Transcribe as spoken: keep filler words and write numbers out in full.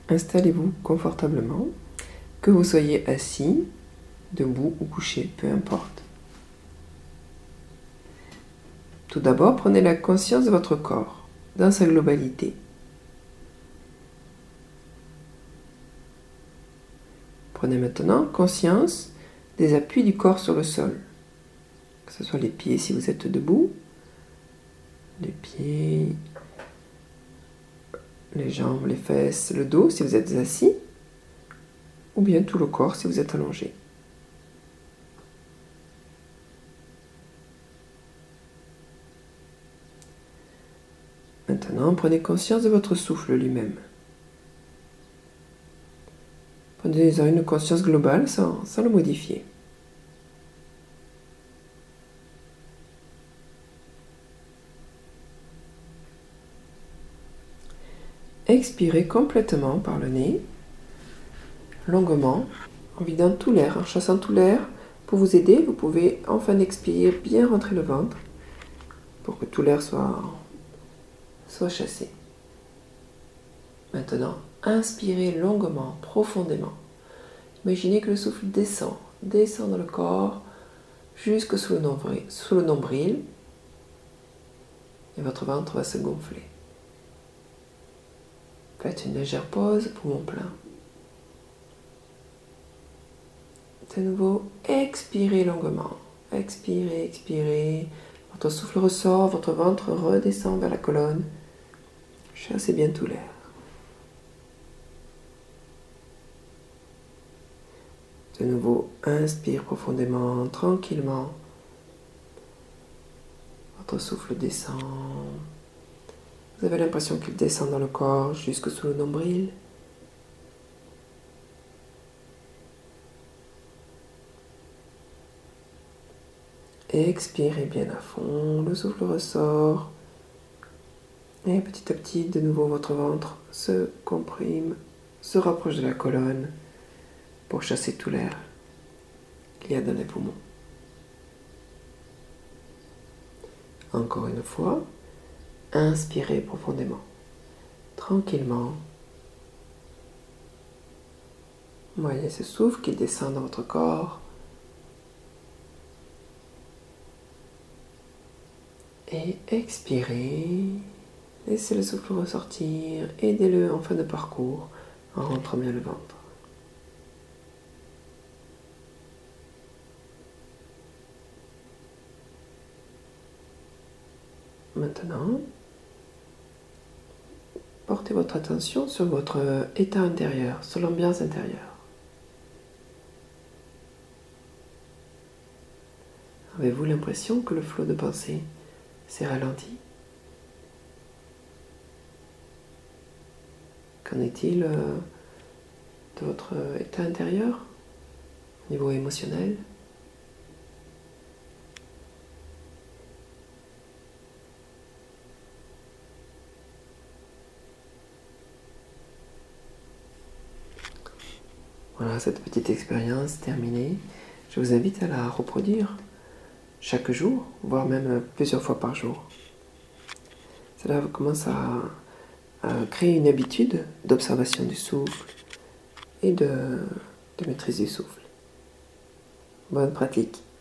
Installez-vous confortablement, que vous soyez assis, debout ou couché, peu importe. Tout d'abord, prenez la conscience de votre corps, dans sa globalité. Prenez maintenant conscience des appuis du corps sur le sol, que ce soit les pieds si vous êtes debout, les pieds, les jambes, les fesses, le dos si vous êtes assis, ou bien tout le corps si vous êtes allongé. Maintenant, prenez conscience de votre souffle lui-même. Prenez-en une conscience globale sans, sans le modifier. Expirez complètement par le nez, longuement, en vidant tout l'air, en chassant tout l'air. Pour vous aider, vous pouvez enfin expirer, bien rentrer le ventre, pour que tout l'air soit, soit chassé. Maintenant, inspirez longuement, profondément. Imaginez que le souffle descend, descend dans le corps, jusque sous le nombril, sous le nombril, et votre ventre va se gonfler. Faites une légère pause, poumon plein. De nouveau, expirez longuement. Expirez, expirez. Votre souffle ressort, votre ventre redescend vers la colonne. Chassez bien tout l'air. De nouveau, inspire profondément, tranquillement. Votre souffle descend. Vous avez l'impression qu'il descend dans le corps jusque sous le nombril. Expirez bien à fond, le souffle ressort. Et petit à petit, de nouveau, votre ventre se comprime, se rapproche de la colonne pour chasser tout l'air qu'il y a dans les poumons. Encore une fois, inspirez profondément, tranquillement. Voyez ce souffle qui descend dans votre corps. Et expirez. Laissez le souffle ressortir. Aidez-le en fin de parcours en rentrant bien le ventre. Maintenant, portez votre attention sur votre état intérieur, sur l'ambiance intérieure. Avez-vous l'impression que le flot de pensée s'est ralenti? Qu'en est-il de votre état intérieur, au niveau émotionnel? Voilà, cette petite expérience terminée. Je vous invite à la reproduire chaque jour, voire même plusieurs fois par jour. Cela commence à, à créer une habitude d'observation du souffle et de, de maîtrise du souffle. Bonne pratique.